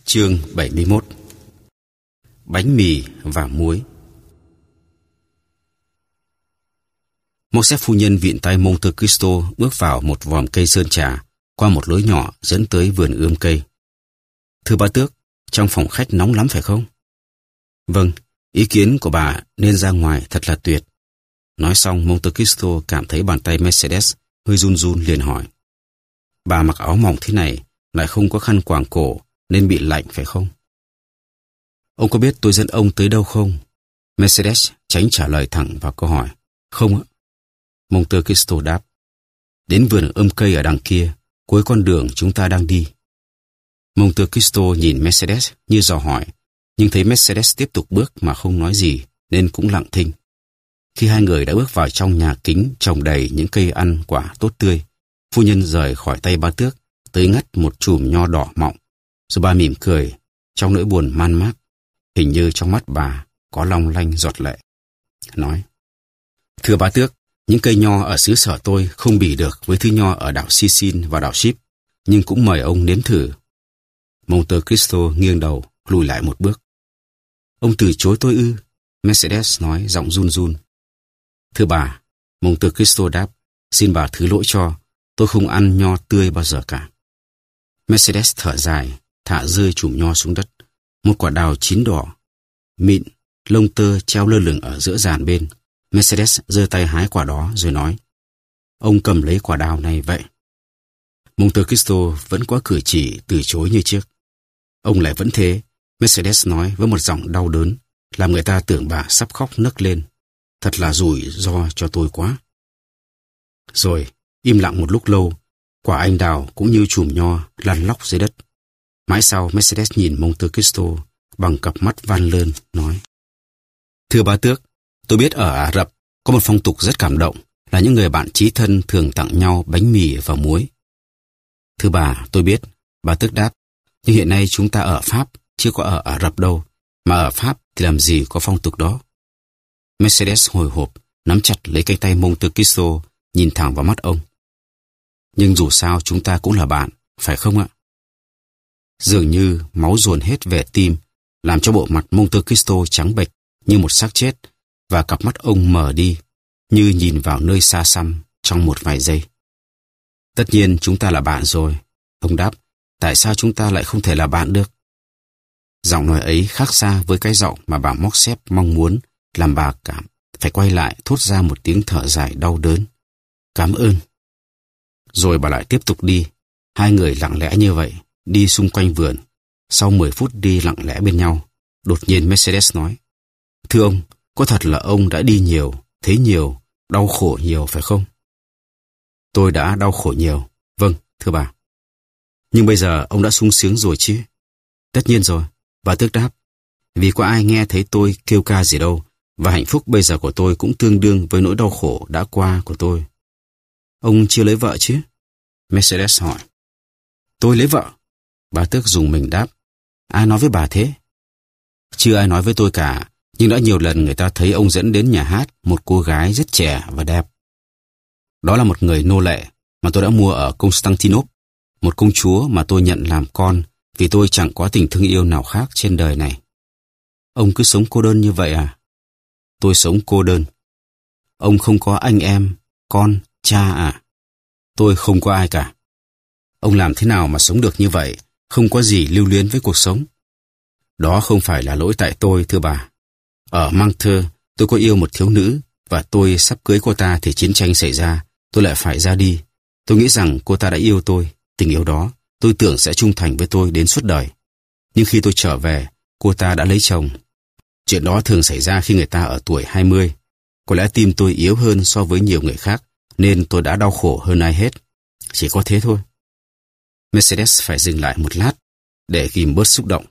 Chương 71. Bánh mì và muối. Moses phu nhân vịn tay Monte Cristo bước vào một vòm cây sơn trà qua một lối nhỏ dẫn tới vườn ươm cây. Thưa bá tước, trong phòng khách nóng lắm phải không? Vâng, ý kiến của bà nên ra ngoài thật là tuyệt. Nói xong, Monte Cristo cảm thấy bàn tay Mercedes hơi run run liền hỏi. Bà mặc áo mỏng thế này, lại không có khăn quàng cổ, nên bị lạnh phải không? Ông có biết tôi dẫn ông tới đâu không? Mercedes tránh trả lời thẳng vào câu hỏi. Không ạ. Monte Cristo đáp. Đến vườn ươm cây ở đằng kia, cuối con đường chúng ta đang đi. Monte Cristo nhìn Mercedes như dò hỏi, nhưng thấy Mercedes tiếp tục bước mà không nói gì, nên cũng lặng thinh. Khi hai người đã bước vào trong nhà kính trồng đầy những cây ăn quả tốt tươi, phu nhân rời khỏi tay bá tước, tới ngắt một chùm nho đỏ mọng, rồi bà mỉm cười, trong nỗi buồn man mác, hình như trong mắt bà có long lanh giọt lệ. Nói, thưa bá tước, những cây nho ở xứ sở tôi không bì được với thứ nho ở đảo Sicily và đảo Ship, nhưng cũng mời ông nếm thử. Monte Cristo nghiêng đầu, lùi lại một bước. Ông từ chối tôi ư? Mercedes nói giọng run run. Thưa bà, Monte Cristo đáp, xin bà thứ lỗi cho, tôi không ăn nho tươi bao giờ cả. Mercedes thở dài, thả rơi chùm nho xuống đất. Một quả đào chín đỏ, mịn, lông tơ treo lơ lửng ở giữa giàn bên. Mercedes giơ tay hái quả đó rồi nói, ông cầm lấy quả đào này vậy. Monte Cristo vẫn có cử chỉ từ chối như trước. Ông lại vẫn thế, Mercedes nói với một giọng đau đớn, làm người ta tưởng bà sắp khóc nấc lên. Thật là rủi ro cho tôi quá. Rồi, im lặng một lúc lâu, quả anh đào cũng như chùm nho lăn lóc dưới đất. Mãi sau, Mercedes nhìn Monte Cristo bằng cặp mắt van lơn, nói, thưa bá tước, tôi biết ở Ả Rập có một phong tục rất cảm động, là những người bạn chí thân thường tặng nhau bánh mì và muối. Thưa bà, tôi biết, bá tước đáp, nhưng hiện nay chúng ta ở Pháp, chưa có ở Ả Rập đâu, mà ở Pháp thì làm gì có phong tục đó. Mercedes hồi hộp, nắm chặt lấy cái tay Monte Cristo, nhìn thẳng vào mắt ông. Nhưng dù sao chúng ta cũng là bạn, phải không ạ? Dường như máu dồn hết về tim, làm cho bộ mặt Monte Cristo trắng bệch như một xác chết, và cặp mắt ông mở đi, như nhìn vào nơi xa xăm trong một vài giây. Tất nhiên chúng ta là bạn rồi, ông đáp, tại sao chúng ta lại không thể là bạn được? Giọng nói ấy khác xa với cái giọng mà bà Morcerf mong muốn, làm bà cảm phải quay lại thốt ra một tiếng thở dài đau đớn. Cảm ơn. Rồi bà lại tiếp tục đi. Hai người lặng lẽ như vậy, đi xung quanh vườn. Sau 10 phút đi lặng lẽ bên nhau, đột nhiên Mercedes nói, thưa ông, có thật là ông đã đi nhiều, thấy nhiều, đau khổ nhiều phải không? Tôi đã đau khổ nhiều. Vâng, thưa bà. Nhưng bây giờ ông đã sung sướng rồi chứ? Tất nhiên rồi, bà tước đáp. Vì có ai nghe thấy tôi kêu ca gì đâu, và hạnh phúc bây giờ của tôi cũng tương đương với nỗi đau khổ đã qua của tôi. Ông chưa lấy vợ chứ? Mercedes hỏi. Tôi lấy vợ? Bà tước dùng mình đáp. Ai nói với bà thế? Chưa ai nói với tôi cả, nhưng đã nhiều lần người ta thấy ông dẫn đến nhà hát một cô gái rất trẻ và đẹp. Đó là một người nô lệ mà tôi đã mua ở Constantinople, một công chúa mà tôi nhận làm con vì tôi chẳng có tình thương yêu nào khác trên đời này. Ông cứ sống cô đơn như vậy à? Tôi sống cô đơn. Ông không có anh em, con, cha à? Tôi không có ai cả. Ông làm thế nào mà sống được như vậy, không có gì lưu luyến với cuộc sống? Đó không phải là lỗi tại tôi, thưa bà. Ở Mantes, tôi có yêu một thiếu nữ, và tôi sắp cưới cô ta thì chiến tranh xảy ra, tôi lại phải ra đi. Tôi nghĩ rằng cô ta đã yêu tôi, tình yêu đó, tôi tưởng sẽ trung thành với tôi đến suốt đời. Nhưng khi tôi trở về, cô ta đã lấy chồng. Chuyện đó thường xảy ra khi người ta ở tuổi 20. Có lẽ tim tôi yếu hơn so với nhiều người khác, nên tôi đã đau khổ hơn ai hết. Chỉ có thế thôi. Mercedes phải dừng lại một lát, để kìm bớt xúc động.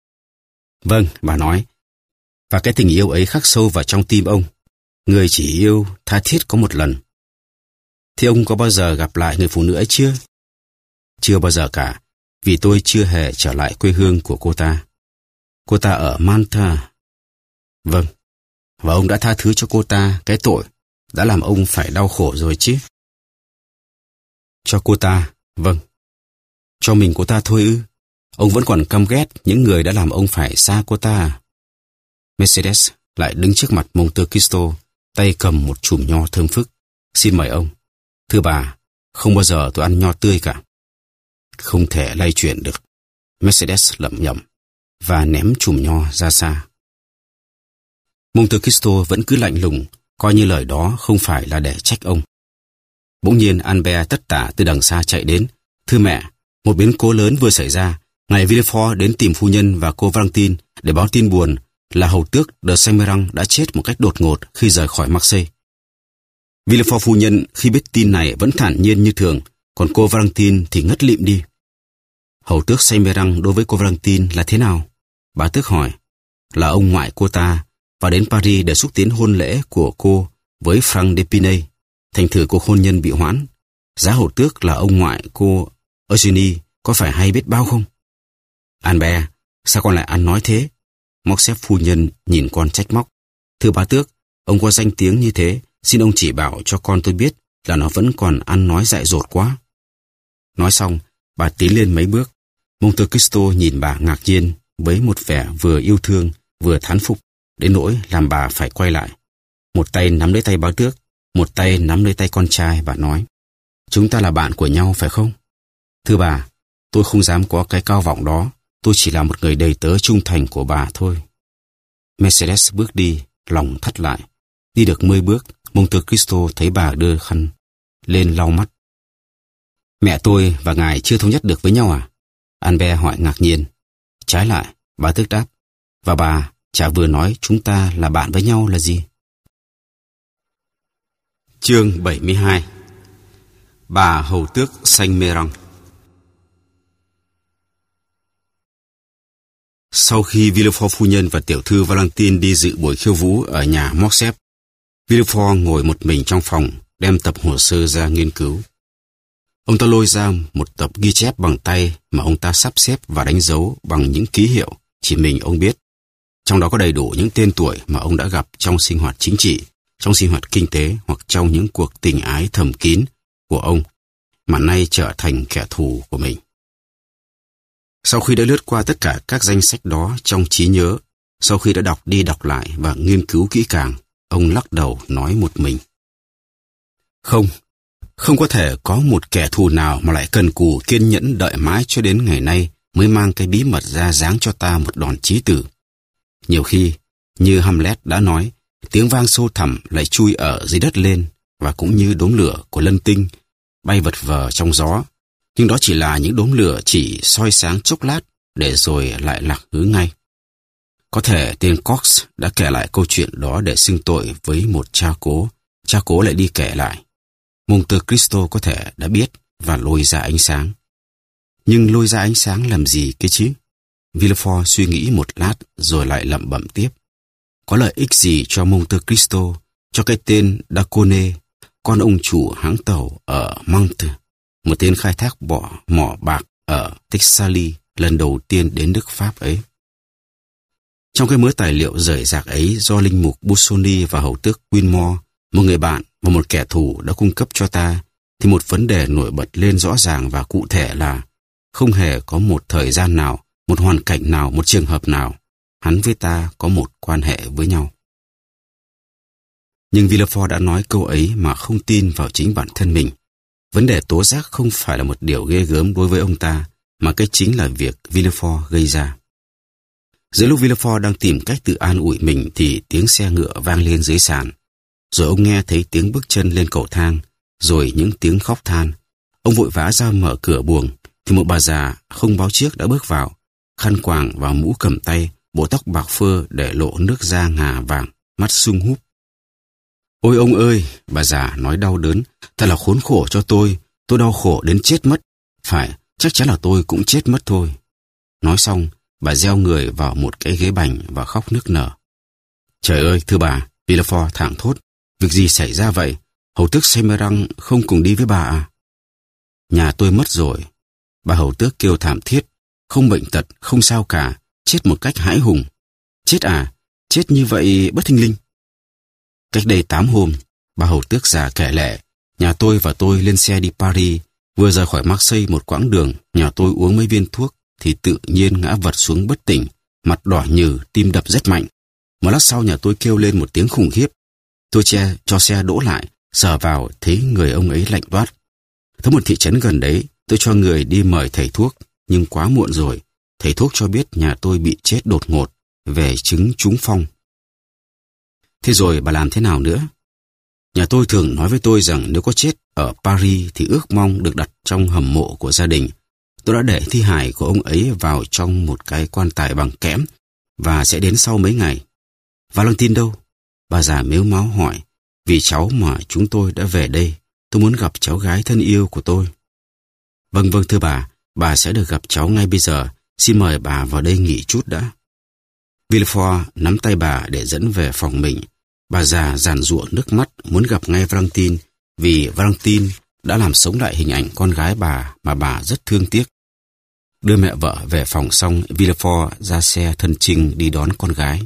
Vâng, bà nói. Và cái tình yêu ấy khắc sâu vào trong tim ông. Người chỉ yêu tha thiết có một lần. Thế ông có bao giờ gặp lại người phụ nữ ấy chưa? Chưa bao giờ cả, vì tôi chưa hề trở lại quê hương của cô ta. Cô ta ở Mantes. Vâng, và ông đã tha thứ cho cô ta cái tội đã làm ông phải đau khổ rồi chứ? Cho cô ta, vâng. Cho mình cô ta thôi ư? Ông vẫn còn căm ghét những người đã làm ông phải xa cô ta. Mercedes lại đứng trước mặt Monte Cristo, tay cầm một chùm nho thơm phức. Xin mời ông. Thưa bà, không bao giờ tôi ăn nho tươi cả. Không thể lay chuyển được. Mercedes lẩm nhẩm và ném chùm nho ra xa. Monte Cristo vẫn cứ lạnh lùng, coi như lời đó không phải là để trách ông. Bỗng nhiên Albert tất tả từ đằng xa chạy đến. Thưa mẹ, một biến cố lớn vừa xảy ra. Ngài Villefort đến tìm phu nhân và cô Valentine để báo tin buồn là hầu tước de Saint-Méran đã chết một cách đột ngột khi rời khỏi Marseille. Villefort phu nhân khi biết tin này vẫn thản nhiên như thường, còn cô Valentine thì ngất lịm đi. Hầu tước Saint-Méran đối với cô Valentine là thế nào? Bá tước hỏi. Là ông ngoại cô ta và đến Paris để xúc tiến hôn lễ của cô với Franck d'Épinay. Thành thử cuộc hôn nhân bị hoãn. Giá hầu tước là ông ngoại cô Eugénie có phải hay biết bao không? Albert, sao con lại ăn nói thế? Morcerf phu nhân nhìn con trách móc. Thưa bá tước, ông có danh tiếng như thế, xin ông chỉ bảo cho con tôi biết là nó vẫn còn ăn nói dại dột quá. Nói xong, bà tiến lên mấy bước. Monte Cristo nhìn bà ngạc nhiên với một vẻ vừa yêu thương vừa thán phục, đến nỗi làm bà phải quay lại. Một tay nắm lấy tay bá tước, một tay nắm lấy tay con trai, bà nói. Chúng ta là bạn của nhau phải không? Thưa bà, tôi không dám có cái cao vọng đó. Tôi chỉ là một người đầy tớ trung thành của bà thôi. Mercedes bước đi, lòng thắt lại. Đi được 10 bước, Monte Cristo thấy bà đưa khăn lên lau mắt. Mẹ tôi và ngài chưa thống nhất được với nhau à? Albert hỏi ngạc nhiên. Trái lại, bà tước đáp. Và bà chả vừa nói chúng ta là bạn với nhau là gì? Chương 72. Bà hầu tước Saint-Méran. Sau khi Villefort phu nhân và tiểu thư Valentine đi dự buổi khiêu vũ ở nhà Morcerf, Villefort ngồi một mình trong phòng, đem tập hồ sơ ra nghiên cứu. Ông ta lôi ra một tập ghi chép bằng tay mà ông ta sắp xếp và đánh dấu bằng những ký hiệu chỉ mình ông biết. Trong đó có đầy đủ những tên tuổi mà ông đã gặp trong sinh hoạt chính trị, trong sinh hoạt kinh tế hoặc trong những cuộc tình ái thầm kín của ông, mà nay trở thành kẻ thù của mình. Sau khi đã lướt qua tất cả các danh sách đó trong trí nhớ, sau khi đã đọc đi đọc lại và nghiên cứu kỹ càng, ông lắc đầu nói một mình. Không có thể có một kẻ thù nào mà lại cần cù kiên nhẫn đợi mãi cho đến ngày nay mới mang cái bí mật ra giáng cho ta một đòn chí tử. Nhiều khi, như Hamlet đã nói, tiếng vang sâu thẳm lại chui ở dưới đất lên, và cũng như đốm lửa của lân tinh bay vật vờ trong gió. Nhưng đó chỉ là những đốm lửa chỉ soi sáng chốc lát để rồi lại lạc hướng ngay. Có thể tên Cox đã kể lại câu chuyện đó để xưng tội với một cha cố lại đi kể lại. Monte Cristo có thể đã biết và lôi ra ánh sáng. Nhưng lôi ra ánh sáng làm gì cái chứ? Villefort suy nghĩ một lát rồi lại lẩm bẩm tiếp. Có lợi ích gì cho Monte Cristo, cho cái tên Dacone, con ông chủ hãng tàu ở Mantes, một tên khai thác mỏ bạc ở Texali lần đầu tiên đến nước Pháp ấy. Trong cái mớ tài liệu rời rạc ấy do linh mục Busoni và hầu tước Winmore, một người bạn và một kẻ thù đã cung cấp cho ta, thì một vấn đề nổi bật lên rõ ràng và cụ thể là không hề có một thời gian nào, một hoàn cảnh nào, một trường hợp nào hắn với ta có một quan hệ với nhau. Nhưng Villefort đã nói câu ấy mà không tin vào chính bản thân mình. Vấn đề tố giác không phải là một điều ghê gớm đối với ông ta, mà cái chính là việc Villefort gây ra. Giữa lúc Villefort đang tìm cách tự an ủi mình thì tiếng xe ngựa vang lên dưới sàn. Rồi ông nghe thấy tiếng bước chân lên cầu thang, rồi những tiếng khóc than. Ông vội vã ra mở cửa buồng, thì một bà già không báo trước đã bước vào, khăn quàng và mũ cầm tay, bộ tóc bạc phơ để lộ nước da ngà vàng, mắt sưng húp. Ôi ông ơi, bà già nói đau đớn, thật là khốn khổ cho tôi đau khổ đến chết mất. Phải, chắc chắn là tôi cũng chết mất thôi. Nói xong, bà gieo người vào một cái ghế bành và khóc nức nở. Trời ơi, thưa bà, Villefort thảng thốt, việc gì xảy ra vậy? Hầu tước Saint-Méran không cùng đi với bà à? Nhà tôi mất rồi. Bà hầu tước kêu thảm thiết, không bệnh tật, không sao cả, chết một cách hãi hùng. Chết à? Chết như vậy bất thình lình. Cách đây 8 hôm, bà hầu tước già kể lể, nhà tôi và tôi lên xe đi Paris, vừa rời khỏi Marseille một quãng đường, nhà tôi uống mấy viên thuốc, thì tự nhiên ngã vật xuống bất tỉnh, mặt đỏ nhừ, tim đập rất mạnh. Một lát sau nhà tôi kêu lên một tiếng khủng khiếp. Tôi cho xe đỗ lại, sờ vào thấy người ông ấy lạnh toát. Tới một thị trấn gần đấy, tôi cho người đi mời thầy thuốc, nhưng quá muộn rồi. Thầy thuốc cho biết nhà tôi bị chết đột ngột, về chứng trúng phong. Thế rồi bà làm thế nào nữa? Nhà tôi thường nói với tôi rằng nếu có chết ở Paris thì ước mong được đặt trong hầm mộ của gia đình. Tôi đã để thi hài của ông ấy vào trong một cái quan tài bằng kẽm và sẽ đến sau mấy ngày. Valentine đâu? Bà già mếu máo hỏi. Vì cháu mà chúng tôi đã về đây. Tôi muốn gặp cháu gái thân yêu của tôi. Vâng, thưa bà sẽ được gặp cháu ngay bây giờ. Xin mời bà vào đây nghỉ chút đã. Villefort nắm tay bà để dẫn về phòng mình. Bà già giàn giụa nước mắt muốn gặp ngay Valentine, vì Valentine đã làm sống lại hình ảnh con gái bà mà bà rất thương tiếc. Đưa mẹ vợ về phòng xong, Villefort ra xe thân chinh đi đón con gái.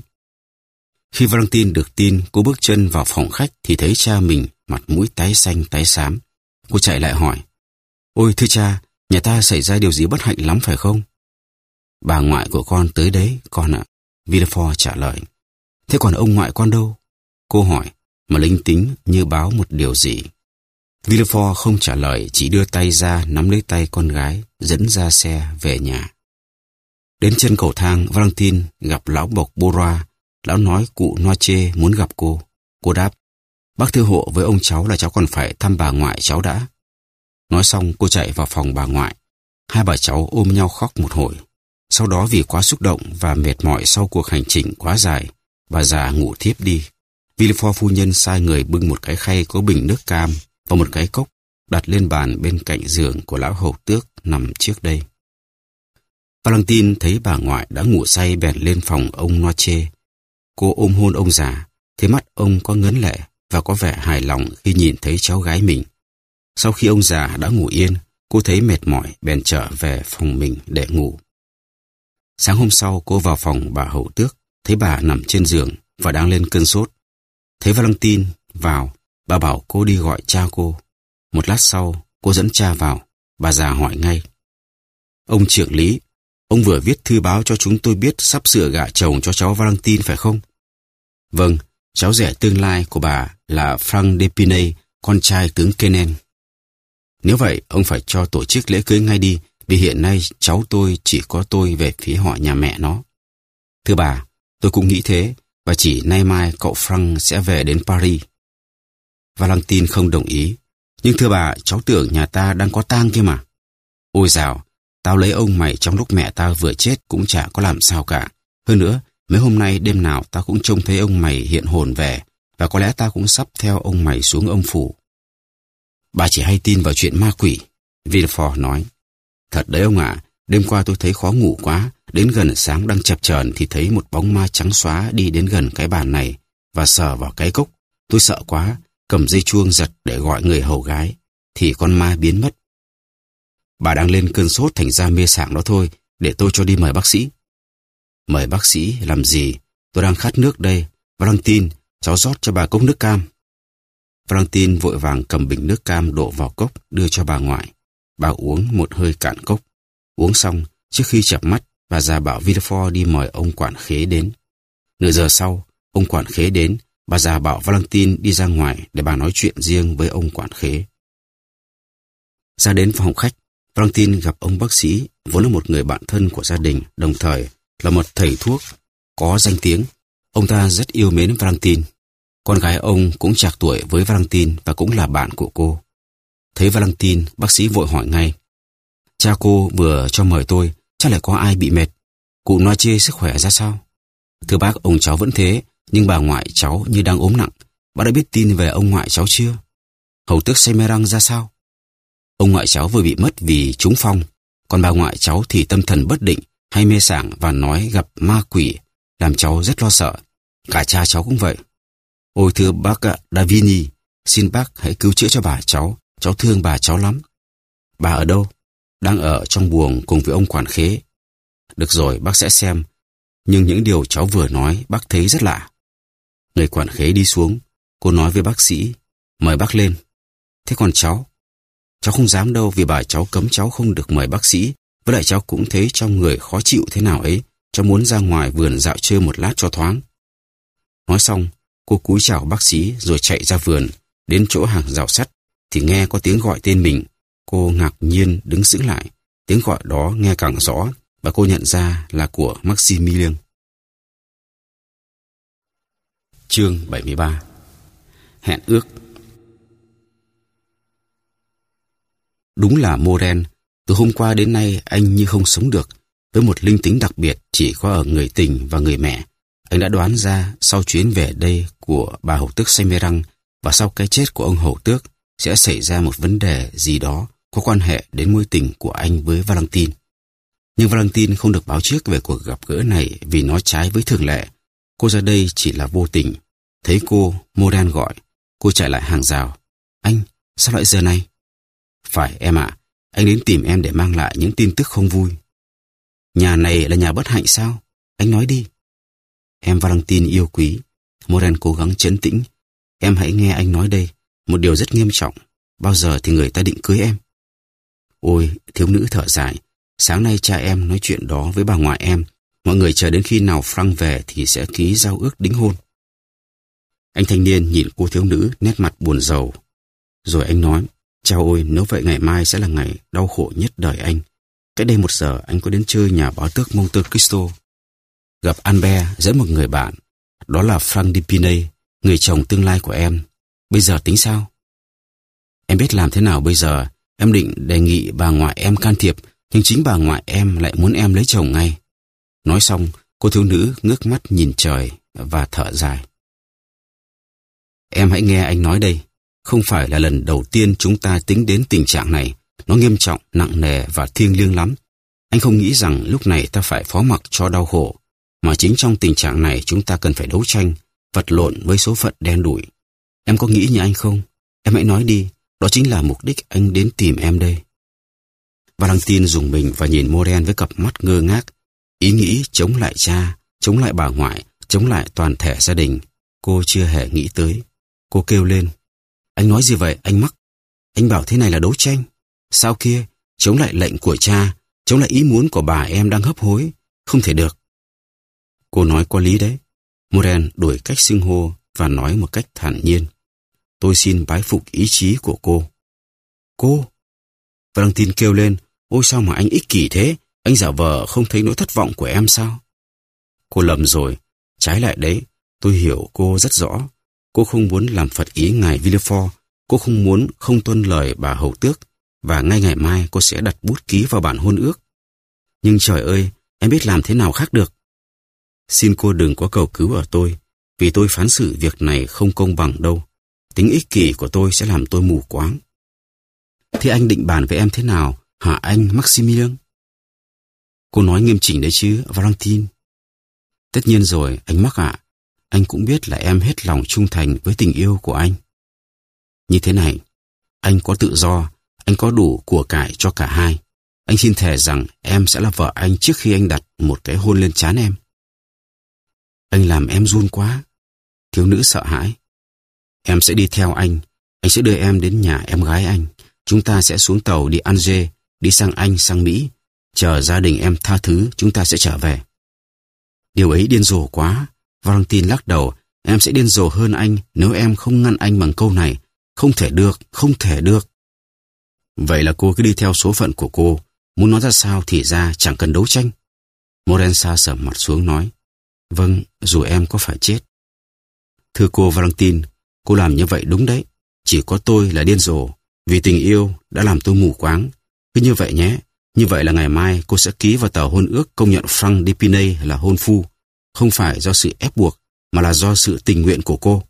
Khi Valentine được tin, cô bước chân vào phòng khách thì thấy cha mình mặt mũi tái xanh tái xám. Cô chạy lại hỏi, ôi thưa cha, nhà ta xảy ra điều gì bất hạnh lắm phải không? Bà ngoại của con tới đấy, con ạ. Villefort trả lời. Thế còn ông ngoại con đâu? Cô hỏi, mà linh tính như báo một điều gì. Villefort không trả lời, chỉ đưa tay ra nắm lấy tay con gái, dẫn ra xe về nhà. Đến chân cầu thang, Valentine gặp lão bộc Bourrois. Lão nói cụ Noche muốn gặp cô. Cô đáp, bác thưa hộ với ông cháu là cháu còn phải thăm bà ngoại cháu đã. Nói xong cô chạy vào phòng bà ngoại. Hai bà cháu ôm nhau khóc một hồi. Sau đó vì quá xúc động và mệt mỏi sau cuộc hành trình quá dài, bà già ngủ thiếp đi. Villefort phu nhân sai người bưng một cái khay có bình nước cam và một cái cốc đặt lên bàn bên cạnh giường của lão hầu tước nằm trước đây. Valentine thấy bà ngoại đã ngủ say bèn lên phòng ông Noche. Cô ôm hôn ông già, thấy mắt ông có ngấn lệ và có vẻ hài lòng khi nhìn thấy cháu gái mình. Sau khi ông già đã ngủ yên, cô thấy mệt mỏi bèn trở về phòng mình để ngủ. Sáng hôm sau cô vào phòng bà hầu tước, thấy bà nằm trên giường và đang lên cơn sốt. Thấy Valentine vào, bà bảo cô đi gọi cha cô. Một lát sau, cô dẫn cha vào, bà già hỏi ngay. Ông trưởng lý, ông vừa viết thư báo cho chúng tôi biết sắp sửa gả chồng cho cháu Valentine phải không? Vâng, cháu rể tương lai của bà là Frank d'Épinay, con trai tướng Kenen. Nếu vậy, ông phải cho tổ chức lễ cưới ngay đi, vì hiện nay cháu tôi chỉ có tôi về phía họ nhà mẹ nó. Thưa bà, tôi cũng nghĩ thế, và chỉ nay mai cậu Frank sẽ về đến Paris. Valentine không đồng ý. Nhưng thưa bà, cháu tưởng nhà ta đang có tang kia mà. Ôi dào, tao lấy ông mày trong lúc mẹ tao vừa chết cũng chả có làm sao cả. Hơn nữa, mấy hôm nay đêm nào tao cũng trông thấy ông mày hiện hồn về, và có lẽ tao cũng sắp theo ông mày xuống âm phủ. Bà chỉ hay tin vào chuyện ma quỷ, Villefort nói. Thật đấy ông ạ, đêm qua tôi thấy khó ngủ quá, đến gần sáng đang chập chờn thì thấy một bóng ma trắng xóa đi đến gần cái bàn này và sờ vào cái cốc. Tôi sợ quá, cầm dây chuông giật để gọi người hầu gái, thì con ma biến mất. Bà đang lên cơn sốt thành ra mê sảng đó thôi, để tôi cho đi mời bác sĩ. Mời bác sĩ làm gì? Tôi đang khát nước đây. Valentine, cháu rót cho bà cốc nước cam. Valentine vội vàng cầm bình nước cam đổ vào cốc đưa cho bà ngoại. Bà uống một hơi cạn cốc. Uống xong, trước khi chợp mắt, bà già bảo Villefort đi mời ông quản khế đến. Nửa giờ sau, ông quản khế đến, bà già bảo Valentine đi ra ngoài để bà nói chuyện riêng với ông quản khế. Ra đến phòng khách, Valentine gặp ông bác sĩ, vốn là một người bạn thân của gia đình, đồng thời là một thầy thuốc có danh tiếng. Ông ta rất yêu mến Valentine. Con gái ông cũng trạc tuổi với Valentine và cũng là bạn của cô. Thấy Valentine, bác sĩ vội hỏi ngay. Cha cô vừa cho mời tôi, chắc lại có ai bị mệt. Cụ Noche sức khỏe ra sao? Thưa bác, ông cháu vẫn thế, nhưng bà ngoại cháu như đang ốm nặng. Bác đã biết tin về ông ngoại cháu chưa? Hầu tước Semerang ra sao? Ông ngoại cháu vừa bị mất vì trúng phong, còn bà ngoại cháu thì tâm thần bất định, hay mê sảng và nói gặp ma quỷ, làm cháu rất lo sợ. Cả cha cháu cũng vậy. Ôi thưa bác Davini, xin bác hãy cứu chữa cho bà cháu thương bà cháu lắm. Bà ở đâu? Đang ở trong buồng cùng với ông quản khế. Được rồi, bác sẽ xem. Nhưng những điều cháu vừa nói bác thấy rất lạ. Người quản khế đi xuống, cô nói với bác sĩ, mời bác lên. Thế còn cháu? Cháu không dám đâu vì bà cháu cấm cháu không được mời bác sĩ, Với lại cháu cũng thấy trong người khó chịu thế nào ấy. Cháu muốn ra ngoài vườn dạo chơi một lát cho thoáng. Nói xong, cô cúi chào bác sĩ rồi chạy ra vườn. Đến chỗ hàng rào sắt thì nghe có tiếng gọi tên mình. Cô ngạc nhiên đứng sững lại. Tiếng gọi đó nghe càng rõ và cô nhận ra là của Maximilian. Chương 73. Hẹn ước. Đúng là Moren, từ hôm qua đến nay anh như không sống được. Với một linh tính đặc biệt chỉ có ở người tình và người mẹ, anh đã đoán ra sau chuyến về đây của bà hầu tước Semerang và sau cái chết của ông hầu tước sẽ xảy ra một vấn đề gì đó có quan hệ đến mối tình của anh với Valentine. Nhưng Valentine không được báo trước về cuộc gặp gỡ này vì nó trái với thường lệ. Cô ra đây chỉ là vô tình. Thấy cô, Moren gọi. Cô chạy lại hàng rào. Anh, sao lại giờ này? Phải em ạ, anh đến tìm em để mang lại những tin tức không vui. Nhà này là nhà bất hạnh sao? Anh nói đi. Em Valentine yêu quý. Moren cố gắng trấn tĩnh. Em hãy nghe anh nói đây, một điều rất nghiêm trọng. Bao giờ thì người ta định cưới em? Ôi, thiếu nữ thở dài. Sáng nay cha em nói chuyện đó với bà ngoại em. Mọi người chờ đến khi nào Frank về thì sẽ ký giao ước đính hôn. Anh thanh niên nhìn cô thiếu nữ nét mặt buồn rầu. Rồi anh nói, chao ôi, nếu vậy ngày mai sẽ là ngày đau khổ nhất đời anh. Cách đây 1 giờ anh có đến chơi nhà bá tước Monte Cristo. Gặp Albert dẫn một người bạn. Đó là Frank de Pinay, người chồng tương lai của em. Bây giờ tính sao? Em biết làm thế nào bây giờ. Em định đề nghị bà ngoại em can thiệp, nhưng chính bà ngoại em lại muốn em lấy chồng ngay. Nói xong, cô thiếu nữ ngước mắt nhìn trời và thở dài. Em hãy nghe anh nói đây. Không phải là lần đầu tiên chúng ta tính đến tình trạng này. Nó nghiêm trọng, nặng nề và thiêng liêng lắm. Anh không nghĩ rằng lúc này ta phải phó mặc cho đau khổ. Mà chính trong tình trạng này chúng ta cần phải đấu tranh, vật lộn với số phận đen đủi. Em có nghĩ như anh không? Em hãy nói đi. Đó chính là mục đích anh đến tìm em đây. Valentine rùng mình và nhìn Moren với cặp mắt ngơ ngác. Ý nghĩ chống lại cha, chống lại bà ngoại, chống lại toàn thể gia đình. Cô chưa hề nghĩ tới. Cô kêu lên. Anh nói gì vậy, anh Mắc? Anh bảo thế này là đấu tranh. Sao kia? Chống lại lệnh của cha, chống lại ý muốn của bà em đang hấp hối. Không thể được. Cô nói có lý đấy. Moren đổi cách xưng hô và nói một cách thản nhiên. Tôi xin bái phục ý chí của cô. Cô? Valentine kêu lên. Ôi sao mà anh ích kỷ thế? Anh giả vờ không thấy nỗi thất vọng của em sao? Cô lầm rồi. Trái lại đấy, tôi hiểu cô rất rõ. Cô không muốn làm phật ý ngài Villefort. Cô không muốn không tuân lời bà hầu tước. Và ngay ngày mai cô sẽ đặt bút ký vào bản hôn ước. Nhưng trời ơi, em biết làm thế nào khác được. Xin cô đừng có cầu cứu ở tôi, vì tôi phán xử việc này không công bằng đâu. Tính ích kỷ của tôi sẽ làm tôi mù quáng. Thế anh định bàn với em thế nào, hả anh Maximilian? Cô nói nghiêm chỉnh đấy chứ, Valentine. Tất nhiên rồi, anh Mắc ạ. Anh cũng biết là em hết lòng trung thành với tình yêu của anh. Như thế này, anh có tự do, anh có đủ của cải cho cả hai. Anh xin thề rằng em sẽ là vợ anh trước khi anh đặt một cái hôn lên trán em. Anh làm em run quá. Thiếu nữ sợ hãi. Em sẽ đi theo anh sẽ đưa em đến nhà em gái anh. Chúng ta sẽ xuống tàu đi Alger, đi sang Anh, sang Mỹ. Chờ gia đình em tha thứ, chúng ta sẽ trở về. Điều ấy điên rồ quá. Valentine lắc đầu. Em sẽ điên rồ hơn anh nếu em không ngăn anh bằng câu này. Không thể được, không thể được. Vậy là cô cứ đi theo số phận của cô. Muốn nói ra sao thì ra, chẳng cần đấu tranh. Morensa sầm mặt xuống nói. Vâng, dù em có phải chết. Thưa cô Valentine, cô làm như vậy đúng đấy. Chỉ có tôi là điên rồ, vì tình yêu đã làm tôi mù quáng. Cứ như vậy nhé. Như vậy là ngày mai cô sẽ ký vào tờ hôn ước công nhận Frank de Pinay là hôn phu. Không phải do sự ép buộc, mà là do sự tình nguyện của cô.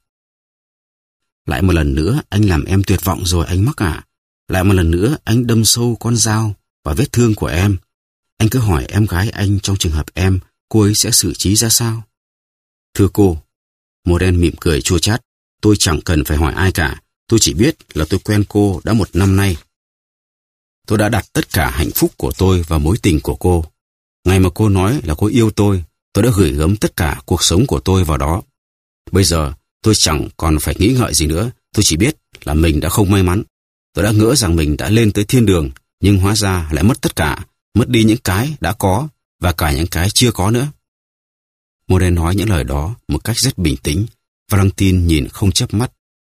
Lại một lần nữa anh làm em tuyệt vọng rồi anh Mắc ạ. Lại một lần nữa anh đâm sâu con dao vào vết thương của em. Anh cứ hỏi em gái anh trong trường hợp em, cô ấy sẽ xử trí ra sao? Thưa cô, Moren mỉm cười chua chát. Tôi chẳng cần phải hỏi ai cả. Tôi chỉ biết là tôi quen cô đã 1 năm nay. Tôi đã đặt tất cả hạnh phúc của tôi vào mối tình của cô. Ngày mà cô nói là cô yêu tôi đã gửi gắm tất cả cuộc sống của tôi vào đó. Bây giờ tôi chẳng còn phải nghĩ ngợi gì nữa. Tôi chỉ biết là mình đã không may mắn. Tôi đã ngỡ rằng mình đã lên tới thiên đường, nhưng hóa ra lại mất tất cả. mất đi những cái đã có và cả những cái chưa có nữa. Moren nói những lời đó một cách rất bình tĩnh. Valentine nhìn không chớp mắt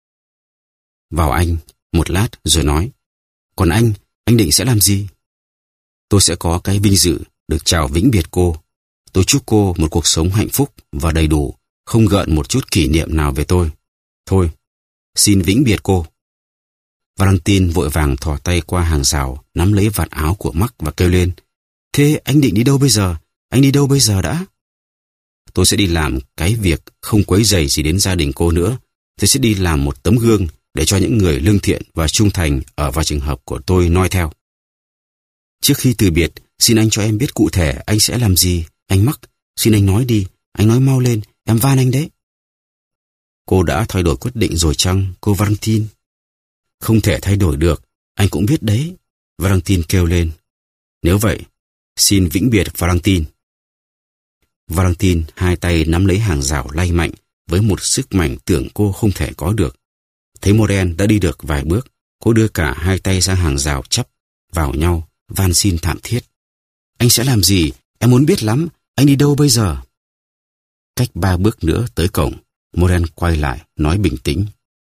vào anh một lát rồi nói, còn anh định sẽ làm gì? Tôi sẽ có cái vinh dự được chào vĩnh biệt cô. Tôi chúc cô một cuộc sống hạnh phúc và đầy đủ, không gợn một chút kỷ niệm nào về tôi. Thôi, xin vĩnh biệt cô. Valentine vội vàng thò tay qua hàng rào, nắm lấy vạt áo của Mark và kêu lên, thế anh định đi đâu bây giờ? Anh đi đâu bây giờ đã? Tôi sẽ đi làm cái việc không quấy rầy gì đến gia đình cô nữa. Tôi sẽ đi làm một tấm gương để cho những người lương thiện và trung thành ở vào trường hợp của tôi noi theo. Trước khi từ biệt, xin anh cho em biết cụ thể anh sẽ làm gì. Anh Mark, xin anh nói đi, anh nói mau lên, em van anh đấy. Cô đã thay đổi quyết định rồi chăng, cô Valentine? Không thể thay đổi được, anh cũng biết đấy. Valentine kêu lên. Nếu vậy, xin vĩnh biệt Valentine. Valentine hai tay nắm lấy hàng rào lay mạnh với một sức mạnh tưởng cô không thể có được. Thấy Moren đã đi được vài bước, cô đưa cả hai tay sang hàng rào chắp vào nhau, van xin thảm thiết. Anh sẽ làm gì? Em muốn biết lắm. Anh đi đâu bây giờ? Cách 3 bước nữa tới cổng, Moren quay lại, nói bình tĩnh.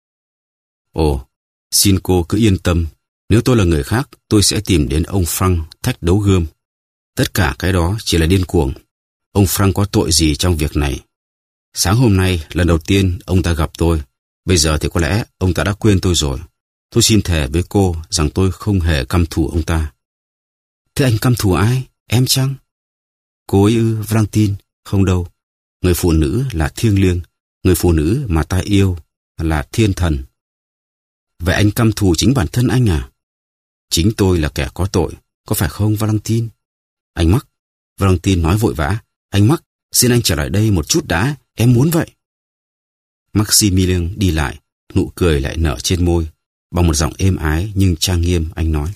Ồ, xin cô cứ yên tâm. Nếu tôi là người khác, tôi sẽ tìm đến ông Frank thách đấu gươm. Tất cả cái đó chỉ là điên cuồng. Ông Frank có tội gì trong việc này? Sáng hôm nay, lần đầu tiên ông ta gặp tôi. Bây giờ thì có lẽ ông ta đã quên tôi rồi. Tôi xin thề với cô rằng tôi không hề căm thù ông ta. Thế anh căm thù ai? Em chăng? Cô ấy ư, Valentine? Không đâu. Người phụ nữ là thiêng liêng. Người phụ nữ mà ta yêu là thiên thần. Vậy anh căm thù chính bản thân anh à? Chính tôi là kẻ có tội. Có phải không, Valentine? Anh Mark. Valentine nói vội vã. Anh Mark, xin anh trở lại đây một chút đã. Em muốn vậy. Maximilian đi lại, nụ cười lại nở trên môi. Bằng một giọng êm ái nhưng trang nghiêm, anh nói.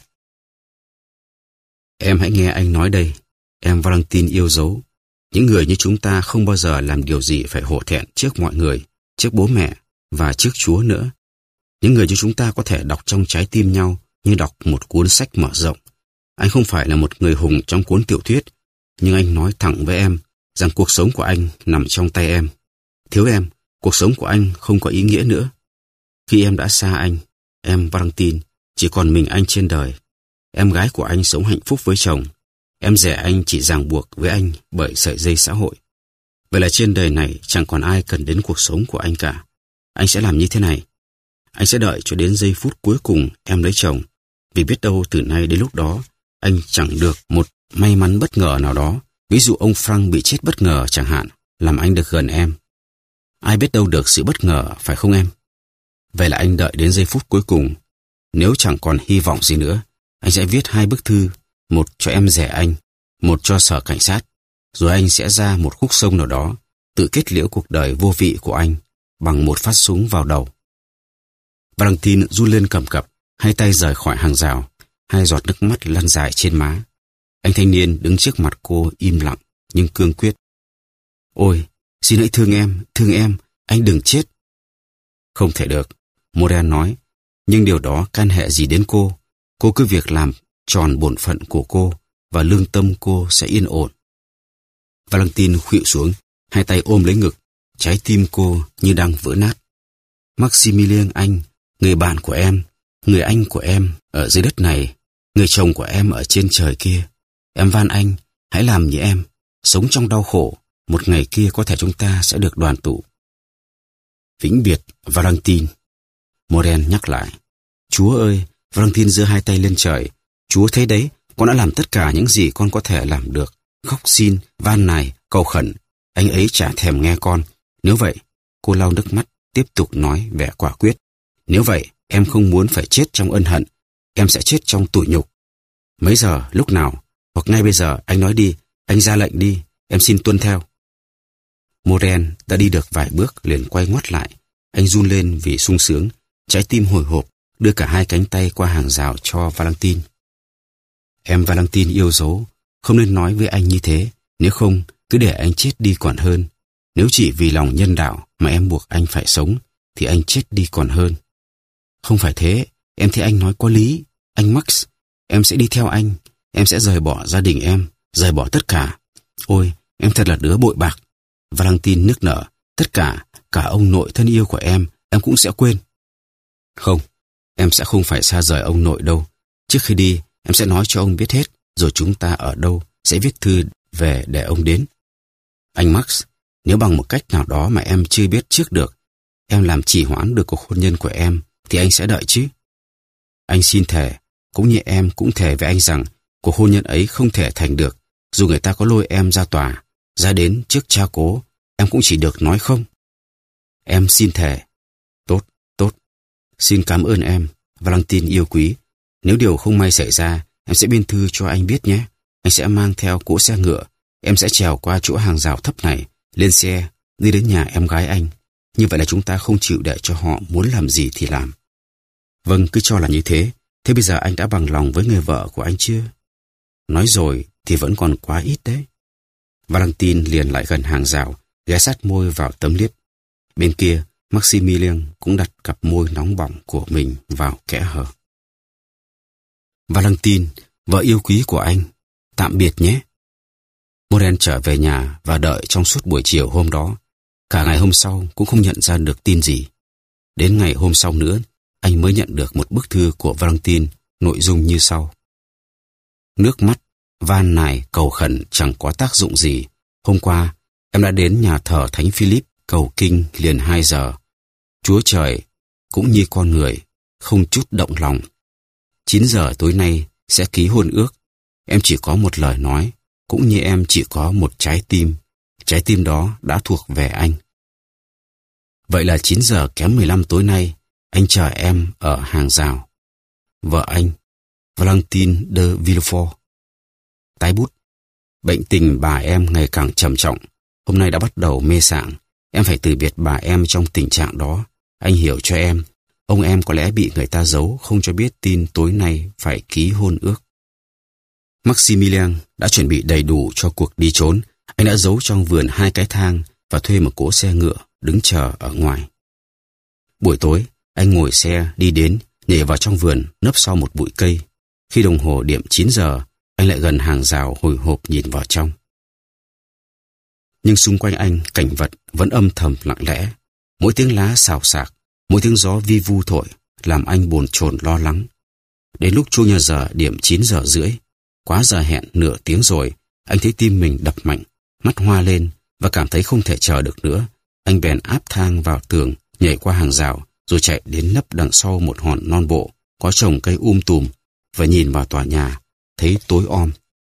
Em hãy nghe anh nói đây. Em Valentine yêu dấu. Những người như chúng ta không bao giờ làm điều gì phải hổ thẹn trước mọi người, trước bố mẹ và trước Chúa nữa. Những người như chúng ta có thể đọc trong trái tim nhau như đọc một cuốn sách mở rộng. Anh không phải là một người hùng trong cuốn tiểu thuyết, nhưng anh nói thẳng với em rằng cuộc sống của anh nằm trong tay em. Thiếu em, cuộc sống của anh không có ý nghĩa nữa. Khi em đã xa anh, em Valentine, chỉ còn mình anh trên đời. Em gái của anh sống hạnh phúc với chồng. Em rể anh chỉ ràng buộc với anh bởi sợi dây xã hội. Vậy là trên đời này chẳng còn ai cần đến cuộc sống của anh cả. Anh sẽ làm như thế này. Anh sẽ đợi cho đến giây phút cuối cùng em lấy chồng. Vì biết đâu từ nay đến lúc đó, anh chẳng được một may mắn bất ngờ nào đó. Ví dụ ông Frank bị chết bất ngờ chẳng hạn, làm anh được gần em. Ai biết đâu được sự bất ngờ, phải không em? Vậy là anh đợi đến giây phút cuối cùng. Nếu chẳng còn hy vọng gì nữa, anh sẽ viết 2 bức thư, một cho em rể anh, một cho sở cảnh sát. Rồi anh sẽ ra một khúc sông nào đó, tự kết liễu cuộc đời vô vị của anh bằng một phát súng vào đầu. Valentine run lên cầm cập, hai tay rời khỏi hàng rào, 2 giọt nước mắt lăn dài trên má. Anh thanh niên đứng trước mặt cô im lặng nhưng cương quyết. Ôi, xin hãy thương em, anh đừng chết. Không thể được, Moren nói, nhưng điều đó can hệ gì đến cô? Cô cứ việc làm tròn bổn phận của cô và lương tâm cô sẽ yên ổn. Valentine khuỵu xuống, hai tay ôm lấy ngực, trái tim cô như đang vỡ nát. Maximilian anh, người bạn của em, người anh của em ở dưới đất này, người chồng của em ở trên trời kia. Em van anh, hãy làm như em, sống trong đau khổ, một ngày kia có thể chúng ta sẽ được đoàn tụ. Vĩnh biệt, Valentine. Moren nhắc lại. Chúa ơi, Valentine giơ hai tay lên trời. Chúa thấy đấy, con đã làm tất cả những gì con có thể làm được. Khóc xin, van nài, cầu khẩn. Anh ấy chả thèm nghe con. Nếu vậy, cô lau nước mắt, tiếp tục nói vẻ quả quyết. Nếu vậy, em không muốn phải chết trong ân hận. Em sẽ chết trong tủi nhục. Mấy giờ, lúc nào, hoặc ngay bây giờ, anh nói đi, anh ra lệnh đi, em xin tuân theo. Moren đã đi được vài bước liền quay ngoắt lại. Anh run lên vì sung sướng, trái tim hồi hộp, đưa cả 2 cánh tay qua hàng rào cho Valentine. Em Valentine yêu dấu, không nên nói với anh như thế, nếu không, cứ để anh chết đi còn hơn. Nếu chỉ vì lòng nhân đạo mà em buộc anh phải sống, thì anh chết đi còn hơn. Không phải thế, em thấy anh nói có lý. Anh Max, em sẽ đi theo anh. em sẽ rời bỏ gia đình em, rời bỏ tất cả. Ôi, em thật là đứa bội bạc. Valentine nức nở. Tất cả, cả ông nội thân yêu của em cũng sẽ quên. Không, em sẽ không phải xa rời ông nội đâu. Trước khi đi, em sẽ nói cho ông biết hết, rồi chúng ta ở đâu sẽ viết thư về để ông đến. Anh Max, nếu bằng một cách nào đó mà em chưa biết trước được, em làm trì hoãn được cuộc hôn nhân của em, thì anh sẽ đợi chứ. Anh xin thề, cũng như em cũng thề với anh rằng cuộc hôn nhân ấy không thể thành được, dù người ta có lôi em ra tòa, ra đến trước cha cố, em cũng chỉ được nói không. Em xin thề. Tốt, tốt. Xin cảm ơn em, Valentine yêu quý. Nếu điều không may xảy ra, em sẽ biên thư cho anh biết nhé. Anh sẽ mang theo cỗ xe ngựa. Em sẽ trèo qua chỗ hàng rào thấp này, lên xe, đi đến nhà em gái anh. Như vậy là chúng ta không chịu để cho họ muốn làm gì thì làm. Vâng, cứ cho là như thế. Thế bây giờ anh đã bằng lòng với người vợ của anh chưa? Nói rồi thì vẫn còn quá ít đấy. Valentine liền lại gần hàng rào, ghé sát môi vào tấm liếp. Bên kia, Maximilian cũng đặt cặp môi nóng bỏng của mình vào kẽ hở. Valentine, vợ yêu quý của anh, tạm biệt nhé. Morel trở về nhà và đợi trong suốt buổi chiều hôm đó. Cả ngày hôm sau cũng không nhận ra được tin gì. Đến ngày hôm sau nữa, anh mới nhận được một bức thư của Valentine, nội dung như sau. Nước mắt, van nài, cầu khẩn chẳng có tác dụng gì. Hôm qua, em đã đến nhà thờ Thánh Philip cầu kinh liền 2 giờ. Chúa Trời, cũng như con người, không chút động lòng. 9 giờ tối nay sẽ ký hôn ước. Em chỉ có một lời nói, cũng như em chỉ có một trái tim. Trái tim đó đã thuộc về anh. Vậy là 9 giờ kém 15 tối nay, anh chờ em ở hàng rào. Vợ anh, Valentine de Villefort. Tái bút. Bệnh tình bà em ngày càng trầm trọng. Hôm nay đã bắt đầu mê sảng. Em phải từ biệt bà em trong tình trạng đó. Anh hiểu cho em. Ông em có lẽ bị người ta giấu, không cho biết tin tối nay phải ký hôn ước. Maximilian đã chuẩn bị đầy đủ cho cuộc đi trốn. Anh đã giấu trong vườn 2 cái thang và thuê một cỗ xe ngựa đứng chờ ở ngoài. Buổi tối, anh ngồi xe đi đến, nhảy vào trong vườn, nấp sau một bụi cây. Khi đồng hồ điểm 9 giờ, anh lại gần hàng rào hồi hộp nhìn vào trong. Nhưng xung quanh anh, cảnh vật vẫn âm thầm lặng lẽ. Mỗi tiếng lá xào xạc, mỗi tiếng gió vi vu thổi, làm anh bồn chồn lo lắng. Đến lúc chuông nhà giờ điểm 9 giờ rưỡi, quá giờ hẹn nửa tiếng rồi, anh thấy tim mình đập mạnh, mắt hoa lên và cảm thấy không thể chờ được nữa. Anh bèn áp thang vào tường, nhảy qua hàng rào, rồi chạy đến nấp đằng sau một hòn non bộ, có trồng cây tùm, và nhìn vào tòa nhà, thấy tối om.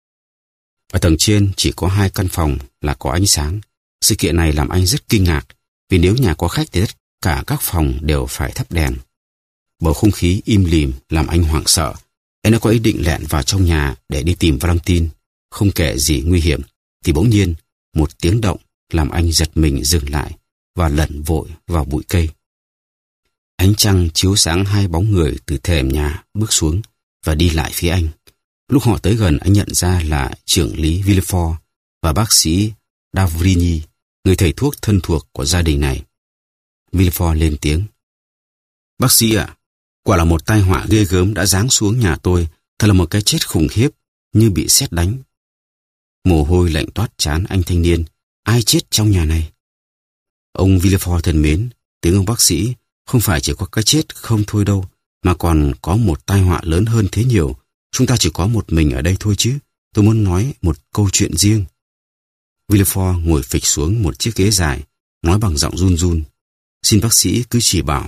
Ở tầng trên chỉ có 2 căn phòng là có ánh sáng. Sự kiện này làm anh rất kinh ngạc, vì nếu nhà có khách thì tất cả các phòng đều phải thắp đèn. Bầu không khí im lìm làm anh hoảng sợ. Anh đã có ý định lẻn vào trong nhà để đi tìm Valentine, không kể gì nguy hiểm, thì bỗng nhiên một tiếng động làm anh giật mình dừng lại và lẩn vội vào bụi cây. Ánh trăng chiếu sáng 2 bóng người từ thềm nhà bước xuống và đi lại phía anh. Lúc họ tới gần, anh nhận ra là trưởng lý Villefort và bác sĩ Davrigny, người thầy thuốc thân thuộc của gia đình này. Villefort lên tiếng. Bác sĩ ạ, quả là một tai họa ghê gớm đã giáng xuống nhà tôi, thật là một cái chết khủng khiếp, như bị sét đánh. Mồ hôi lạnh toát trán anh thanh niên. Ai chết trong nhà này? Ông Villefort thân mến, tiếng ông bác sĩ, không phải chỉ có cái chết không thôi đâu, mà còn có một tai họa lớn hơn thế nhiều. Chúng ta chỉ có một mình ở đây thôi chứ. Tôi muốn nói một câu chuyện riêng. Villefort ngồi phịch xuống một chiếc ghế dài, nói bằng giọng run run. Xin bác sĩ cứ chỉ bảo.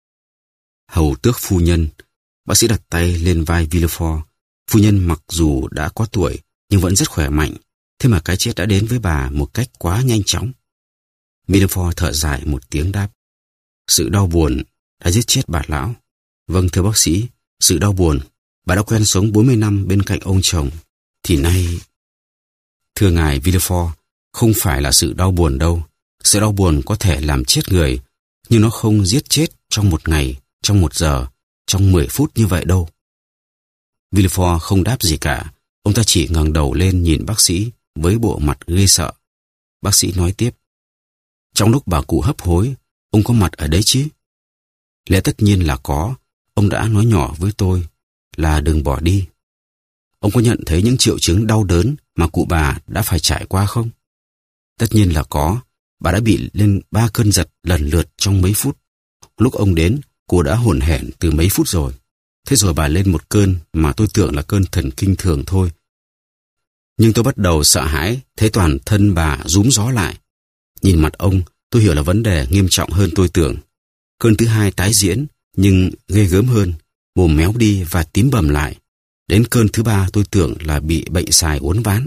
Hầu tước phu nhân. Bác sĩ đặt tay lên vai Villefort. Phu nhân mặc dù đã có tuổi, nhưng vẫn rất khỏe mạnh. Thế mà cái chết đã đến với bà một cách quá nhanh chóng. Villefort thở dài một tiếng đáp. Sự đau buồn đã giết chết bà lão. Vâng thưa bác sĩ, sự đau buồn. Bà đã quen sống 40 năm bên cạnh ông chồng. Thì nay... Thưa ngài Villefort, không phải là sự đau buồn đâu. Sự đau buồn có thể làm chết người, nhưng nó không giết chết trong 1 ngày, trong 1 giờ, trong 10 phút như vậy đâu. Villefort không đáp gì cả. Ông ta chỉ ngẩng đầu lên nhìn bác sĩ với bộ mặt ghê sợ. Bác sĩ nói tiếp. Trong lúc bà cụ hấp hối, ông có mặt ở đấy chứ? Lẽ tất nhiên là có. Ông đã nói nhỏ với tôi là đừng bỏ đi. ông có nhận thấy những triệu chứng đau đớn mà cụ bà đã phải trải qua không? Tất nhiên là có. Bà đã bị lên 3 cơn giật lần lượt trong mấy phút. Lúc ông đến, cô đã hổn hển từ mấy phút rồi. Thế rồi bà lên một cơn mà tôi tưởng là cơn thần kinh thường thôi. Nhưng tôi bắt đầu sợ hãi, thấy toàn thân bà rúm gió lại. Nhìn mặt ông, tôi hiểu là vấn đề nghiêm trọng hơn tôi tưởng. Cơn thứ 2 tái diễn, nhưng ghê gớm hơn, mồm méo đi và tím bầm lại. Đến cơn thứ 3 tôi tưởng là bị bệnh sài uốn ván.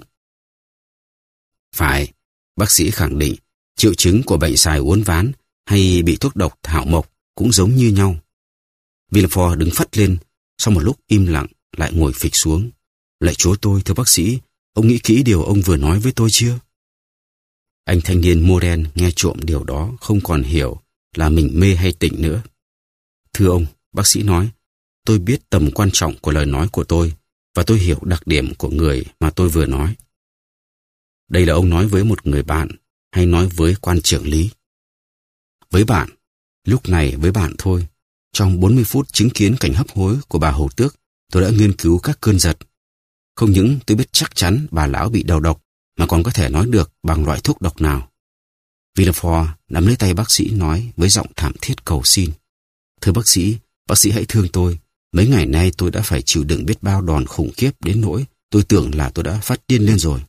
Phải, bác sĩ khẳng định, triệu chứng của bệnh sài uốn ván hay bị thuốc độc thảo mộc cũng giống như nhau. Villefort đứng phắt lên, sau một lúc im lặng lại ngồi phịch xuống. Lạy Chúa tôi, thưa bác sĩ, ông nghĩ kỹ điều ông vừa nói với tôi chưa? Anh thanh niên Morel nghe trộm điều đó không còn hiểu là mình mê hay tỉnh nữa. Thưa ông, bác sĩ nói, tôi biết tầm quan trọng của lời nói của tôi và tôi hiểu đặc điểm của người mà tôi vừa nói. Đây là ông nói với một người bạn hay nói với quan trưởng lý? Với bạn, lúc này với bạn thôi. Trong 40 phút chứng kiến cảnh hấp hối của bà hầu tước, tôi đã nghiên cứu các cơn giật. Không những tôi biết chắc chắn bà lão bị đầu độc, mà còn có thể nói được bằng loại thuốc độc nào. Villefort nắm lấy tay bác sĩ nói với giọng thảm thiết cầu xin. Thưa bác sĩ hãy thương tôi. Mấy ngày nay tôi đã phải chịu đựng biết bao đòn khủng khiếp đến nỗi tôi tưởng là tôi đã phát điên lên rồi.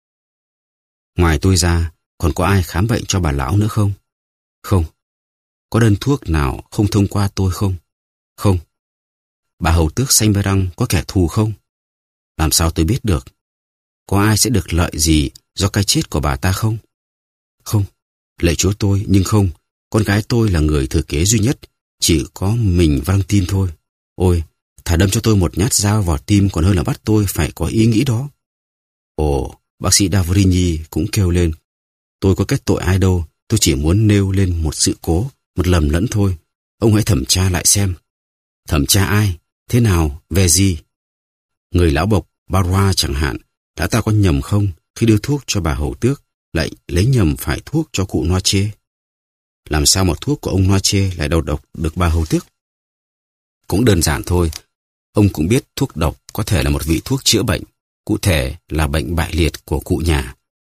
Ngoài tôi ra, còn có ai khám bệnh cho bà lão nữa không? Không. Có đơn thuốc nào không thông qua tôi không? Không. Bà hầu tước Saint-Méran có kẻ thù không? Làm sao tôi biết được? Có ai sẽ được lợi gì do cái chết của bà ta không? Không. Lạy Chúa tôi, nhưng không. Con gái tôi là người thừa kế duy nhất. Chỉ có mình Valentine thôi. Ôi, thà đâm cho tôi một nhát dao vào tim còn hơn là bắt tôi phải có ý nghĩ đó. Ồ, bác sĩ D'avrigny cũng kêu lên. Tôi có kết tội ai đâu. Tôi chỉ muốn nêu lên một sự cố, một lầm lẫn thôi. Ông hãy thẩm tra lại xem. Thẩm tra ai? Thế nào? Về gì? Người lão bộc Barrois chẳng hạn, đã ta có nhầm không khi đưa thuốc cho bà hầu tước, lại lấy nhầm phải thuốc cho cụ Noirtier? Làm sao một thuốc của ông Noirtier lại đầu độc được bà hầu tước? Cũng đơn giản thôi. Ông cũng biết thuốc độc có thể là một vị thuốc chữa bệnh, cụ thể là bệnh bại liệt của cụ nhà.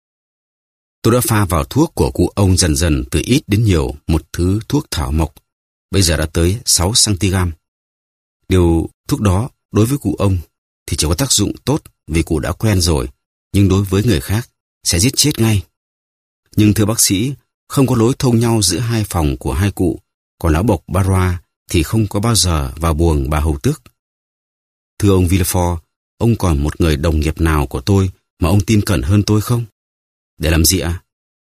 Tôi đã pha vào thuốc của cụ ông dần dần từ ít đến nhiều một thứ thuốc thảo mộc, bây giờ đã tới 6 cm. Điều thuốc đó đối với cụ ông thì chỉ có tác dụng tốt vì cụ đã quen rồi, nhưng đối với người khác sẽ giết chết ngay. Nhưng thưa bác sĩ, không có lối thông nhau giữa hai phòng của hai cụ, còn lão bộc Barrois thì không có bao giờ vào buồng bà hầu tước. Thưa ông Villefort, ông còn một người đồng nghiệp nào của tôi mà ông tin cẩn hơn tôi không? Để làm gì ạ?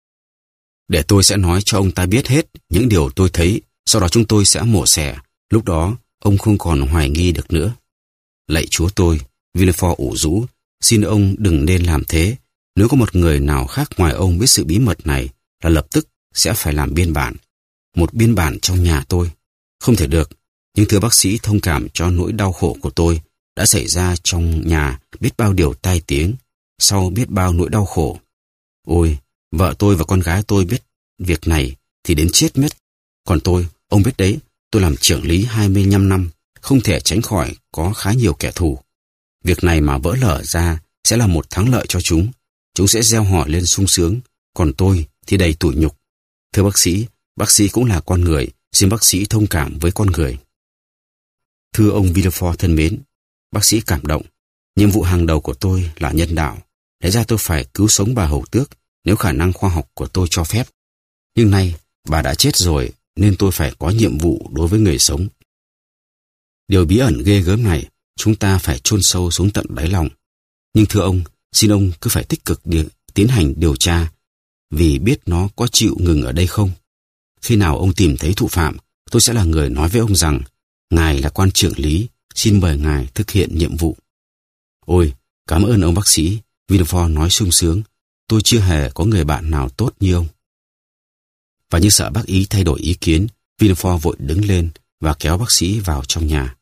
Để tôi sẽ nói cho ông ta biết hết những điều tôi thấy, sau đó chúng tôi sẽ mổ xẻ. Lúc đó, ông không còn hoài nghi được nữa. Lạy Chúa tôi, Villefort ủ rũ, xin ông đừng nên làm thế. Nếu có một người nào khác ngoài ông biết sự bí mật này, là lập tức sẽ phải làm biên bản. Một biên bản trong nhà tôi. Không thể được, nhưng thưa bác sĩ thông cảm cho nỗi đau khổ của tôi. Đã xảy ra trong nhà biết bao điều tai tiếng, sau biết bao nỗi đau khổ. Ôi, vợ tôi và con gái tôi biết việc này thì đến chết mất. Còn tôi, ông biết đấy, tôi làm trưởng lý 25 năm, không thể tránh khỏi có khá nhiều kẻ thù. Việc này mà vỡ lở ra sẽ là một thắng lợi cho chúng. Chúng sẽ reo hò lên sung sướng, còn tôi thì đầy tủi nhục. Thưa bác sĩ cũng là con người, xin bác sĩ thông cảm với con người. Thưa ông Villefort thân mến, bác sĩ cảm động. Nhiệm vụ hàng đầu của tôi là nhân đạo. Lẽ ra tôi phải cứu sống bà hầu tước nếu khả năng khoa học của tôi cho phép. Nhưng nay bà đã chết rồi nên tôi phải có nhiệm vụ đối với người sống. Điều bí ẩn ghê gớm này chúng ta phải chôn sâu xuống tận đáy lòng. Nhưng thưa ông, xin ông cứ phải tích cực tiến hành điều tra, vì biết nó có chịu ngừng ở đây không. Khi nào ông tìm thấy thủ phạm, tôi sẽ là người nói với ông rằng ngài là quan trưởng lý, xin mời ngài thực hiện nhiệm vụ. Ôi, cảm ơn ông bác sĩ, Villefort nói sung sướng. Tôi chưa hề có người bạn nào tốt như ông. Và như sợ bác ý thay đổi ý kiến, Villefort vội đứng lên và kéo bác sĩ vào trong nhà.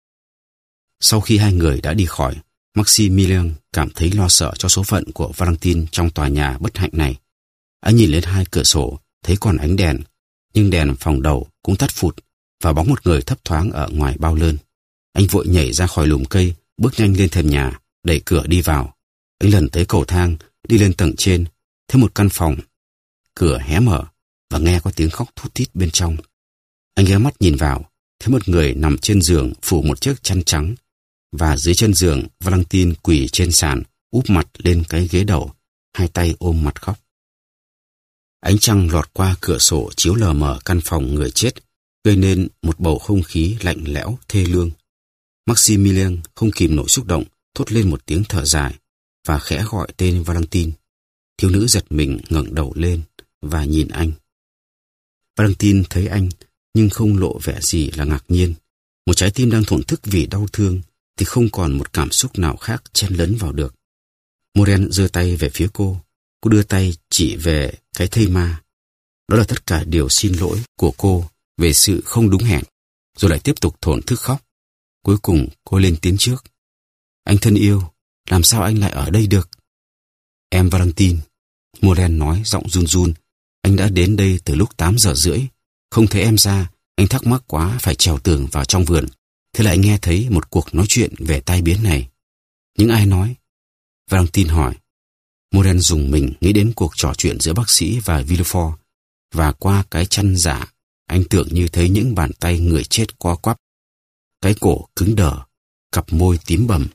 Sau khi hai người đã đi khỏi, Maximilien cảm thấy lo sợ cho số phận của Valentine trong tòa nhà bất hạnh này. Anh nhìn lên hai cửa sổ, thấy còn ánh đèn, nhưng đèn phòng đầu cũng tắt phụt và bóng một người thấp thoáng ở ngoài bao lơn. Anh vội nhảy ra khỏi lùm cây, bước nhanh lên thềm nhà, đẩy cửa đi vào. Anh lần tới cầu thang, đi lên tầng trên, thấy một căn phòng. Cửa hé mở và nghe có tiếng khóc thút thít bên trong. Anh ghé mắt nhìn vào, thấy một người nằm trên giường phủ một chiếc chăn trắng, và dưới chân giường Valentine quỳ trên sàn, úp mặt lên cái ghế đầu, hai tay ôm mặt khóc. Ánh trăng lọt qua cửa sổ chiếu lờ mờ căn phòng người chết, gây nên một bầu không khí lạnh lẽo thê lương. Maximilien không kìm nổi xúc động, thốt lên một tiếng thở dài và khẽ gọi tên Valentine. Thiếu nữ giật mình ngẩng đầu lên và nhìn anh. Valentine thấy anh nhưng không lộ vẻ gì là ngạc nhiên. Một trái tim đang thổn thức vì đau thương thì không còn một cảm xúc nào khác chen lấn vào được. Morel giơ tay về phía cô. Cô đưa tay chỉ về cái thây ma. Đó là tất cả điều xin lỗi của cô về sự không đúng hẹn, rồi lại tiếp tục thổn thức khóc. Cuối cùng cô lên tiếng trước. Anh thân yêu, làm sao anh lại ở đây được? Em Valentine, Morel nói giọng run run. Anh đã đến đây từ lúc 8 giờ rưỡi. Không thấy em ra, anh thắc mắc quá phải trèo tường vào trong vườn. Thế lại nghe thấy một cuộc nói chuyện về tai biến này. Những ai nói? Valentine hỏi. Morel dùng mình nghĩ đến cuộc trò chuyện giữa bác sĩ và Villefort, và qua cái chăn giả, anh tưởng như thấy những bàn tay người chết co quắp, cái cổ cứng đờ, cặp môi tím bầm.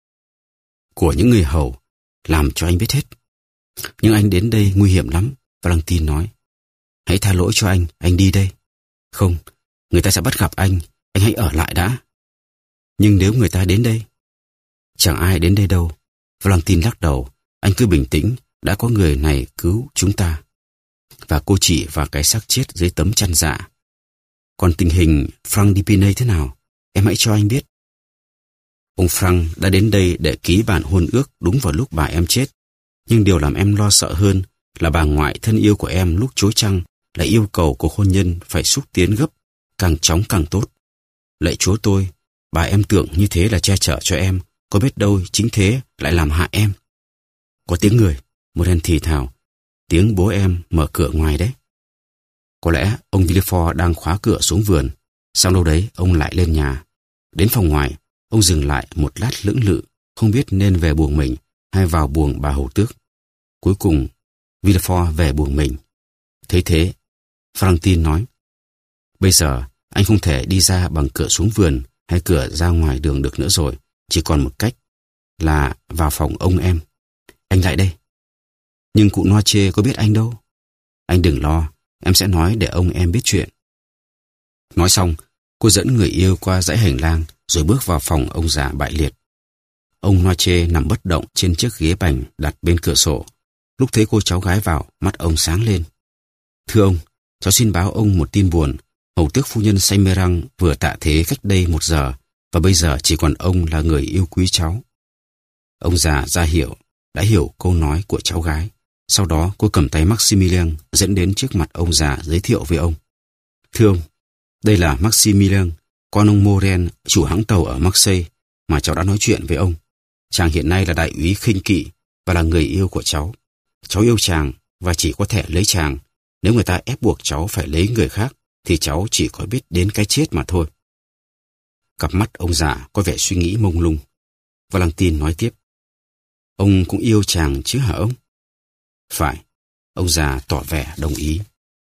Của những người hầu, làm cho anh biết hết. Nhưng anh đến đây nguy hiểm lắm, Valentine nói. Hãy tha lỗi cho anh đi đây. Không, người ta sẽ bắt gặp anh hãy ở lại đã. Nhưng nếu người ta đến đây? Chẳng ai đến đây đâu, Valentine lắc đầu. Anh cứ bình tĩnh, đã có người này cứu chúng ta. Và cô chỉ vào cái xác chết dưới tấm chăn dạ. Còn tình hình Frank Depinay thế nào? Em hãy cho anh biết. Ông Frank đã đến đây để ký bản hôn ước đúng vào lúc bà em chết. Nhưng điều làm em lo sợ hơn là bà ngoại thân yêu của em lúc chối chăng lại yêu cầu cuộc hôn nhân phải xúc tiến gấp, càng chóng càng tốt. Lạy Chúa tôi, bà em tưởng như thế là che chở cho em, có biết đâu chính thế lại làm hại em. Có tiếng người, Morel thì thào. Tiếng bố em mở cửa ngoài đấy. Có lẽ ông Villefort đang khóa cửa xuống vườn. Sau đâu đấy ông lại lên nhà. Đến phòng ngoài, ông dừng lại một lát lưỡng lự, không biết nên về buồng mình hay vào buồng bà hầu tước. Cuối cùng, Villefort về buồng mình. Thấy thế, Valentine nói. Bây giờ, anh không thể đi ra bằng cửa xuống vườn hay cửa ra ngoài đường được nữa rồi. Chỉ còn một cách là vào phòng ông em. Anh lại đây. Nhưng cụ Noche có biết anh đâu. Anh đừng lo, em sẽ nói để ông em biết chuyện. Nói xong, cô dẫn người yêu qua dãy hành lang rồi bước vào phòng ông già bại liệt. Ông Noche nằm bất động trên chiếc ghế bành đặt bên cửa sổ. Lúc thấy cô cháu gái vào, mắt ông sáng lên. Thưa ông, cháu xin báo ông một tin buồn. Hầu tước phu nhân Saint-Méran vừa tạ thế cách đây 1 giờ, và bây giờ chỉ còn ông là người yêu quý cháu. Ông già ra hiệu, đã hiểu câu nói của cháu gái. Sau đó cô cầm tay Maximilien dẫn đến trước mặt ông già giới thiệu với ông. Thưa ông, đây là Maximilien, con ông Morel, chủ hãng tàu ở Marseille mà cháu đã nói chuyện với ông. Chàng hiện nay là đại úy khinh kỵ và là người yêu của cháu. Cháu yêu chàng và chỉ có thể lấy chàng. Nếu người ta ép buộc cháu phải lấy người khác thì cháu chỉ có biết đến cái chết mà thôi. Cặp mắt ông già có vẻ suy nghĩ mông lung. Valentine nói tiếp. Ông cũng yêu chàng chứ hả ông? Phải, ông già tỏ vẻ đồng ý.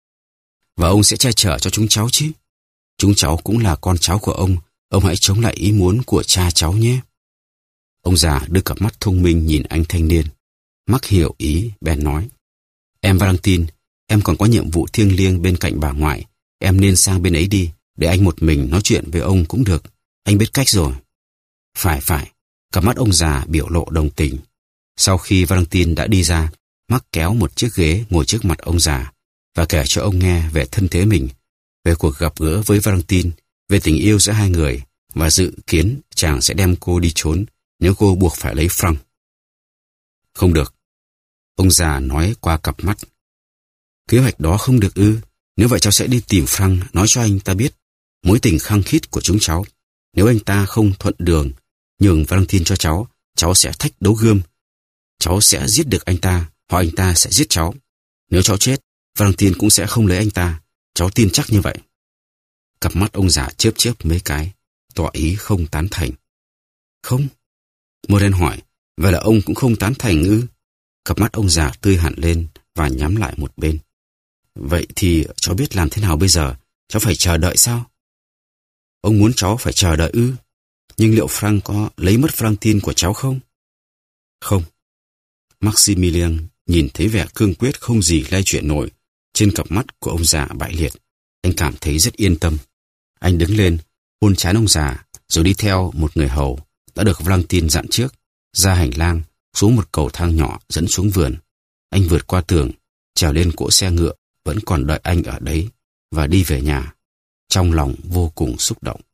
Và ông sẽ che chở cho chúng cháu chứ? Chúng cháu cũng là con cháu của ông hãy chống lại ý muốn của cha cháu nhé. Ông già đưa cặp mắt thông minh nhìn anh thanh niên. Mắc hiểu ý, bèn nói. Em Valentine, em còn có nhiệm vụ thiêng liêng bên cạnh bà ngoại. Em nên sang bên ấy đi, để anh một mình nói chuyện với ông cũng được. Anh biết cách rồi. Phải, cặp mắt ông già biểu lộ đồng tình. Sau khi Valentine đã đi ra, Marc kéo một chiếc ghế ngồi trước mặt ông già và kể cho ông nghe về thân thế mình, về cuộc gặp gỡ với Valentine, về tình yêu giữa hai người và dự kiến chàng sẽ đem cô đi trốn nếu cô buộc phải lấy Frank. Không được, ông già nói qua cặp mắt. Kế hoạch đó không được ư? Nếu vậy cháu sẽ đi tìm Frank, nói cho anh ta biết mối tình khăng khít của chúng cháu. Nếu anh ta không thuận đường nhường Valentine cho cháu sẽ thách đấu gươm. Cháu sẽ giết được anh ta, hoặc anh ta sẽ giết cháu. Nếu cháu chết, Valentine cũng sẽ không lấy anh ta. Cháu tin chắc như vậy. Cặp mắt ông già chớp chớp mấy cái, tỏ ý không tán thành. Không? Morel hỏi, Vậy là ông cũng không tán thành ư? Cặp mắt ông già tươi hẳn lên và nhắm lại một bên. Vậy thì cháu biết làm thế nào bây giờ? Cháu phải chờ đợi sao? Ông muốn cháu phải chờ đợi ư? Nhưng liệu Frank có lấy mất Franklin của cháu không? Không. Maximilian nhìn thấy vẻ cương quyết không gì lay chuyển nổi trên cặp mắt của ông già bại liệt. Anh cảm thấy rất yên tâm. Anh đứng lên, hôn trán ông già, rồi đi theo một người hầu đã được Franklin dặn trước, ra hành lang, xuống một cầu thang nhỏ dẫn xuống vườn. Anh vượt qua tường, trèo lên cỗ xe ngựa vẫn còn đợi anh ở đấy và đi về nhà, trong lòng vô cùng xúc động.